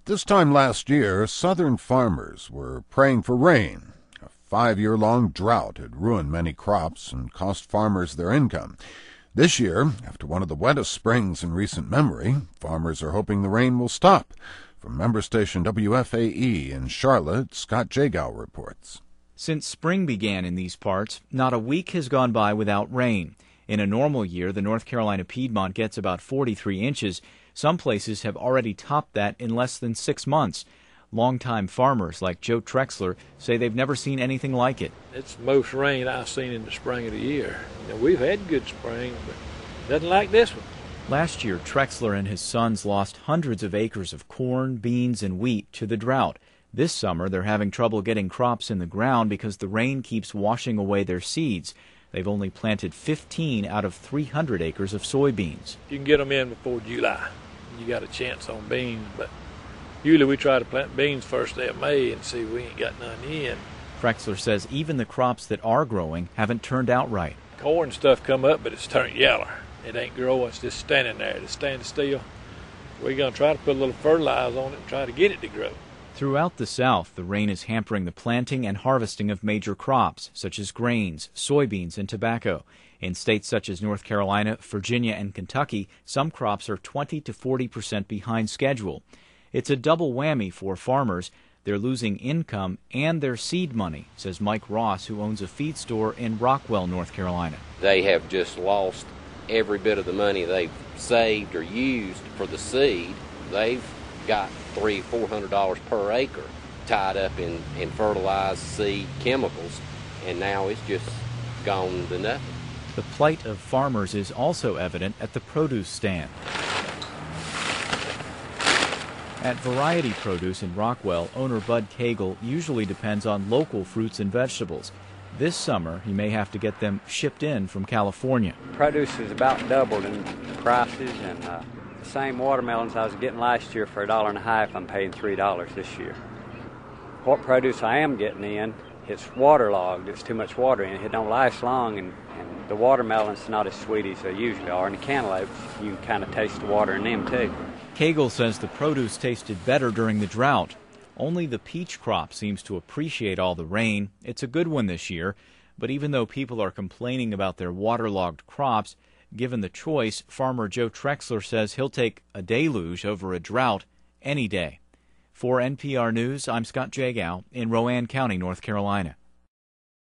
This time last year, southern farmers were praying for rain. A 5-year-long drought had ruined many crops and cost farmers their income. This year, after one of the wettest springs in recent memory, farmers are hoping the rain will stop. From member station WFAE in Charlotte, Scott Jagow reports. Since spring began in these parts, not a week has gone by without rain. In a normal year, the North Carolina Piedmont gets about 43 inches. Some places have already topped that in less than 6 months. Longtime farmers like Joe Trexler say they've never seen anything like it. It's the most rain I've seen in the spring of the year. We've had good spring, but nothing like this one. Last year, Trexler and his sons lost hundreds of acres of corn, beans, and wheat to the drought. This summer, they're having trouble getting crops in the ground because the rain keeps washing away their seeds. They've only planted 15 out of 300 acres of soybeans. You can get them in before July. You got a chance on beans, but usually we try to plant beans first day of May and see if we ain't got none in. Trexler says even the crops that are growing haven't turned out right. Corn stuff come up, but it's turned yellow. It ain't growing, it's just standing there. It's standing still. We're going to try to put a little fertilizer on it and try to get it to grow. Throughout the South, the rain is hampering the planting and harvesting of major crops, such as grains, soybeans, and tobacco. In states such as North Carolina, Virginia, and Kentucky, some crops are 20 to 40% behind schedule. It's a double whammy for farmers. They're losing income and their seed money, says Mike Ross, who owns a feed store in Rockwell, North Carolina. They have just lost every bit of the money they've saved or used for the seed. They've got $300-400 per acre tied up in fertilized seed chemicals, and now it's just gone to nothing. The plight of farmers is also evident at the produce stand. At Variety Produce in Rockwell, owner Bud Cagle usually depends on local fruits and vegetables. This summer, he may have to get them shipped in from California. Produce has about doubled in prices, and the same watermelons I was getting last year for $1.50, I'm paying $3 this year. What produce I am getting in, it's waterlogged. It's too much water in it. It don't last long, and the watermelon's not as sweet as they usually are. And the cantaloupes, you can kind of taste the water in them too. Cagle says the produce tasted better during the drought. Only the peach crop seems to appreciate all the rain. It's a good one this year, but even though people are complaining about their waterlogged crops, given the choice, farmer Joe Trexler says he'll take a deluge over a drought any day. For NPR News, I'm Scott Jagow in Rowan County, North Carolina.